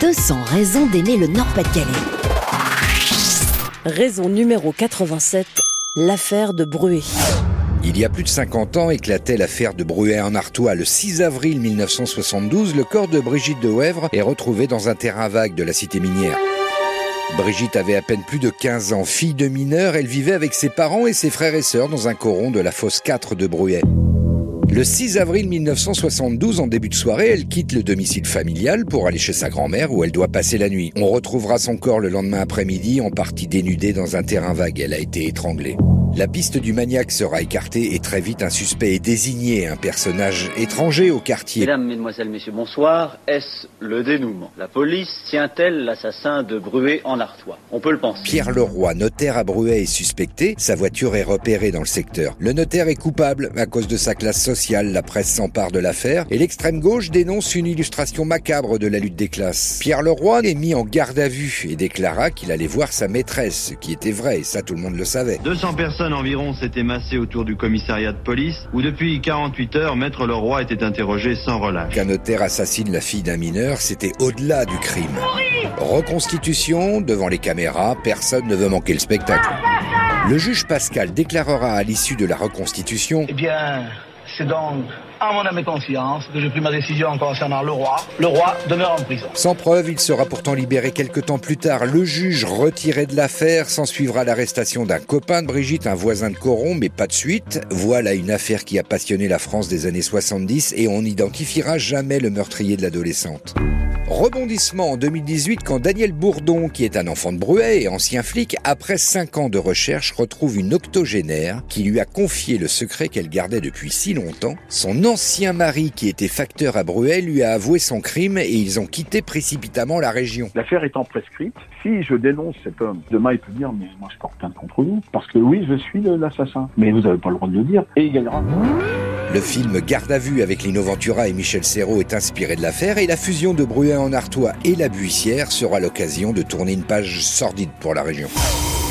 200 raisons d'aimer le Nord-Pas-de-Calais. Raison numéro 87, l'affaire de Bruay. Il y a plus de 50 ans éclatait l'affaire de Bruay en Artois. Le 6 avril 1972, le corps de Brigitte de Wèvre est retrouvé dans un terrain vague de la cité minière. Brigitte avait à peine plus de 15 ans. Fille de mineur, elle vivait avec ses parents et ses frères et sœurs dans un coron de la fosse 4 de Bruay. Le 6 avril 1972, en début de soirée, elle quitte le domicile familial pour aller chez sa grand-mère où elle doit passer la nuit. On retrouvera son corps le lendemain après-midi, en partie dénudé dans un terrain vague. Elle a été étranglée. La piste du maniaque sera écartée et très vite un suspect est désigné, un personnage étranger au quartier. Mesdames, mesdemoiselles, messieurs, bonsoir. Est-ce le dénouement? La police tient-elle l'assassin de Bruay en Artois? On peut le penser. Pierre Leroy, notaire à Bruay, est suspecté. Sa voiture est repérée dans le secteur. Le notaire est coupable à cause de sa classe sociale. La presse s'empare de l'affaire et l'extrême gauche dénonce une illustration macabre de la lutte des classes. Pierre Leroy est mis en garde à vue et déclara qu'il allait voir sa maîtresse, ce qui était vrai, et ça tout le monde le savait. 200 personnes environ s'étaient massées autour du commissariat de police où depuis 48 heures, Maître Leroy était interrogé sans relâche. Qu'un notaire assassine la fille d'un mineur, c'était au-delà du crime. Reconstitution, devant les caméras, personne ne veut manquer le spectacle. Le juge Pascal déclarera à l'issue de la reconstitution: Eh bien, c'est donc à mon âme et conscience que j'ai pris ma décision concernant le roi. Le roi demeure en prison. Sans preuve, il sera pourtant libéré quelque temps plus tard. Le juge retiré de l'affaire, s'ensuivra l'arrestation d'un copain de Brigitte, un voisin de coron, mais pas de suite. Voilà une affaire qui a passionné la France des années 70 et on n'identifiera jamais le meurtrier de l'adolescente. Rebondissement en 2018 quand Daniel Bourdon, qui est un enfant de Bruay et ancien flic, après 5 ans de recherche, retrouve une octogénaire qui lui a confié le secret qu'elle gardait depuis si longtemps. Son ancien mari, qui était facteur à Bruay, lui a avoué son crime et ils ont quitté précipitamment la région. L'affaire étant prescrite, si je dénonce cet homme, demain il peut dire mais moi je porte plainte contre vous parce que oui je suis l'assassin. Mais vous n'avez pas le droit de le dire et il gagnera. Le film Garde à vue avec Lino Ventura et Michel Serrault est inspiré de l'affaire et la fusion de Bruay en Artois et la Buissière sera l'occasion de tourner une page sordide pour la région.